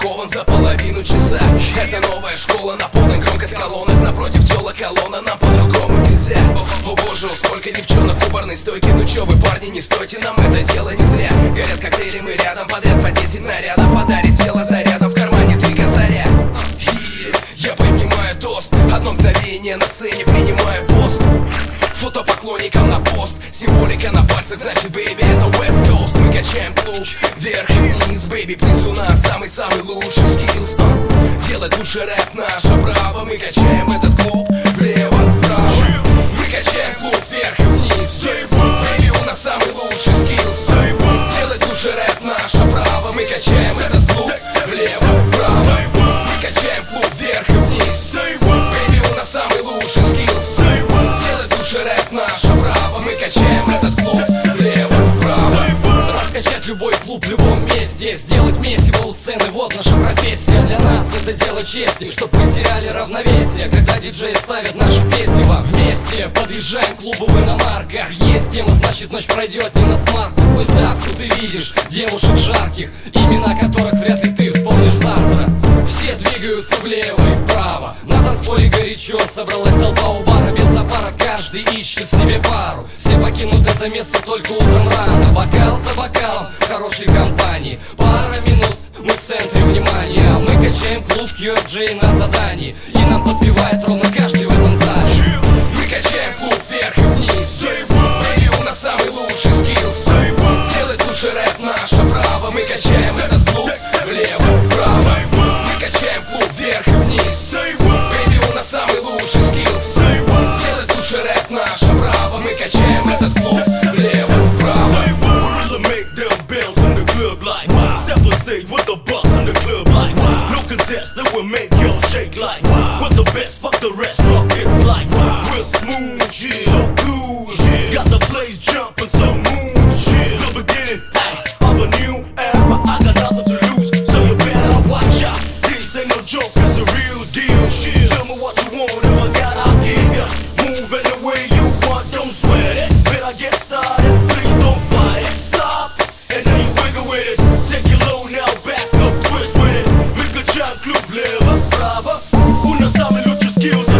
упакован за половину часа. Это новая школа, на полной громкость колонок. Напротив тёла колонна, нам по-другому нельзя. О боже, сколько девчонок у барной стойки. Ну чё вы, парни, не стойте, нам это дело не зря. Горят коктейли, мы рядом, подряд по 10 нарядов. Подарит тело зарядом, в кармане 3 косаря. Я поднимаю тост, одно мгновение на сцене принимаю пост. Фото поклонникам на пост, символика на пальцах, значит, бэйби, это West Coast. Мы качаем клуб вверх и вниз, бэйби, приз у нас самый-самый лучший скиллс. Делать лучше рэп наше право, мы качаем этот клуб влево-вправо. Мы качаем клуб вверх и вниз, бэйби, у нас самый лучший скиллс. Делать лучше рэп наше право, мы качаем этот клуб влево-вправо. Мы качаем клуб вверх и вниз, бэйби, у нас самый лучший скиллс. Делать лучше рэп наше право, мы качаем этот клуб влево-вправо. Раскачать любой клуб в любом месте, сделать месиво у сцены, вот наша профессия. Для нас это дело чести, чтоб мы теряли равновесие, когда диджеи ставят наши песни вам вместе. Подъезжаем к клубу в иномарках, есть тема, значит ночь пройдет не на смарку. Сквозь давку ты видишь девушек жарких, имена которых вряд ли ты вспомнишь завтра. Все двигаются влево и вправо, на танцполе горячо, собралась толпа у бара. Без запара каждый ищет себе пару, все покинут это место только утром рано. Бокал за бокалом в хорошей компании, пара минут, мы в центре внимания. Мы качаем клуб QFJ на задании, и нам подпевает ровно каждый в этом зале. Мы качаем клуб вверх и вниз, бэйби, у нас самый лучший скиллс. Делать лучше рэп наше право, мы качаем этот клуб влево-вправо. Мы качаем клуб вверх и вниз, бэйби, у нас самый лучший скиллс. Делать лучше рэп наше право, мы качаем этот клуб влево-вправо. With the bus in the club like no contest that will make y'all shake like with the best, fuck the rest, rock it's like we're smooth, shit, so cool, shit. Got the place jumping, so move, shit. The beginning of a new era, I got nothing to lose, so you better watch out. This ain't no joke, it's the real deal, shit. Tell me what you want, if I got out here. Move any way you want, don't sweat it. Better get started, please don't fight it. Stop, and then you wiggle with it. Take your low now, back up, twist with it. Мы качаем клуб влево-вправо, у нас самый лучший скилл.